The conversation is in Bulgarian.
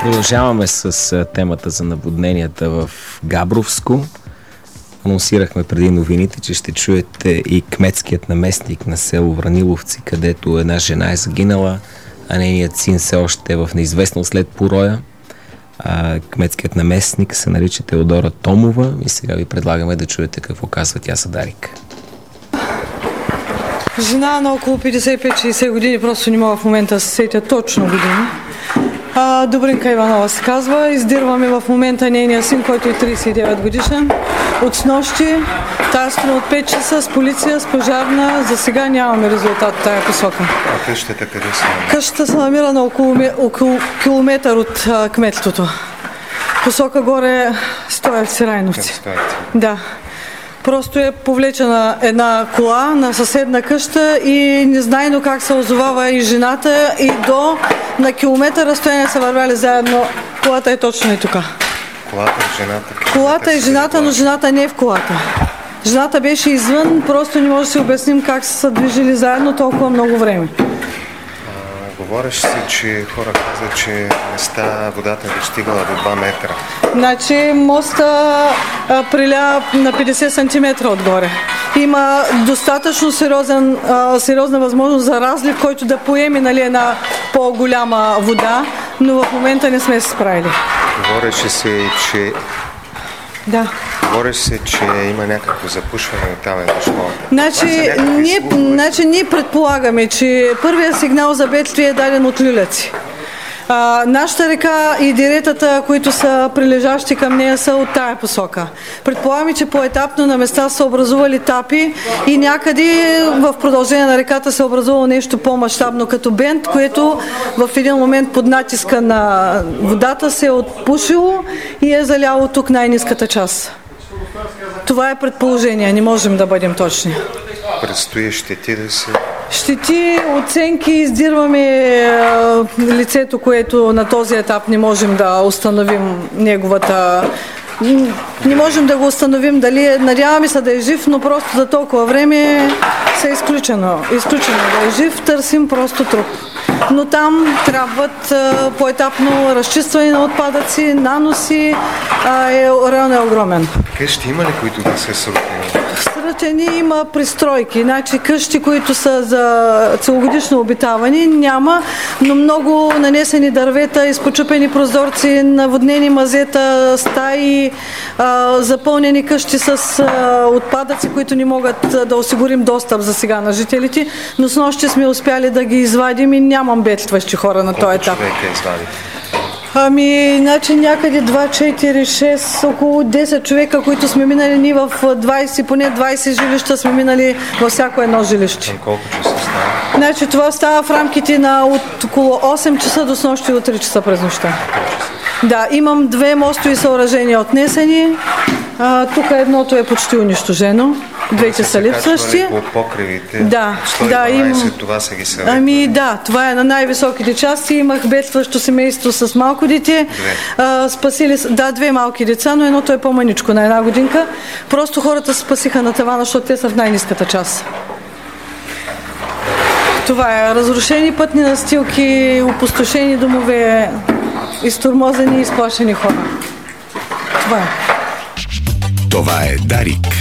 Продължаваме с темата за наводненията в Габровско. Анонсирахме преди новините, че ще чуете и кметският наместник на село Враниловци, където една жена е загинала, а нейният син все още е в неизвестност след пороя. Кметският наместник се нарича Теодора Томова и сега ви предлагаме да чуете какво казва тя за Дарик. Жена на около 55-60 години, просто не мога в момента да се сетя точно години. Добринка Иванова се казва. Издирваме в момента нейния син, който е 39 годишен. От снощи, тази сутрин от 5 часа с полиция, с пожарна. За сега нямаме резултат в тая посока. А къщата къде се намира? Къщата се намира на около километър от кметството. Посока горе Стоевци, Райновци. Да. Просто е повлечена една кола на съседна къща и незнайно как се озовава и жената, и на километър разстояние са вървяли заедно. Колата е точно и тук. Колата и жената? Колата и жената, но жената не е в колата. Жената беше извън, просто не може да си обясним как са движили заедно толкова много време. Говориш си, че хора казват, че места водата е достигала до 2 метра. Значи моста приля на 50 см отгоре. Има достатъчно сериозна възможност за разлив, който да поеме една по-голяма вода, но в момента не сме се справили. Говореше се, че... Да. Говориш се, че има някакво запушване от там дошло. Значи ние предполагаме, че първият сигнал за бедствие е даден от Люляци. Нашата река и деретата, които са прилежащи към нея, са от тая посока. Предполагаме, че поетапно на места са образували тапи и някъде в продължение на реката се образувало нещо по-мащабно като бент, което в един момент под натиска на водата се е отпушило и е заляло тук най-ниската част. Това е предположение, не можем да бъдем точни. Предстои щети да се... Щети, оценки, издирваме лицето, което на този етап не можем да установим неговата... Не можем да го установим дали надяваме се да е жив, но просто за толкова време се е изключено да е жив, търсим просто труп. Но там трябват поетапно разчистване на отпадъци, наноси, район е огромен. Къщи има ли, които да се срутени? Срутени има пристройки, значи къщи, които са за целогодишно обитавани, няма, но много нанесени дървета, изпочупени прозорци, наводнени мазета, стаи, запълнени къщи с отпадъци, които не могат да осигурим достъп за сега на жителите, но с нощи сме успяли да ги извадим и нямам бедстващи хора на този етап. Колко човека извадите? Значи някъде 2, 4, 6, около 10 човека, които сме минали ние в 20, поне 20 жилища сме минали във всяко едно жилище. Колко часа става? Значи това става в рамките на от около 8 часа до снощи до 3 часа през нощта. Да, имам 2 мостови съоръжения отнесени. Тук едното е почти унищожено. Двете са липсващи. По покривите. Да, 112, това са ги съветвали. Да, това е на най-високите части. Имах бедстващо семейство с малко дете. Спасили, 2 малки деца, но едното е по-маничко на 1 годинка. Просто хората се спасиха на тавана, защото те са в най-ниската част. Това е разрушени пътни настилки, опустошени домове, изтормозени и изплашени хора. Това е. Това е Дарик.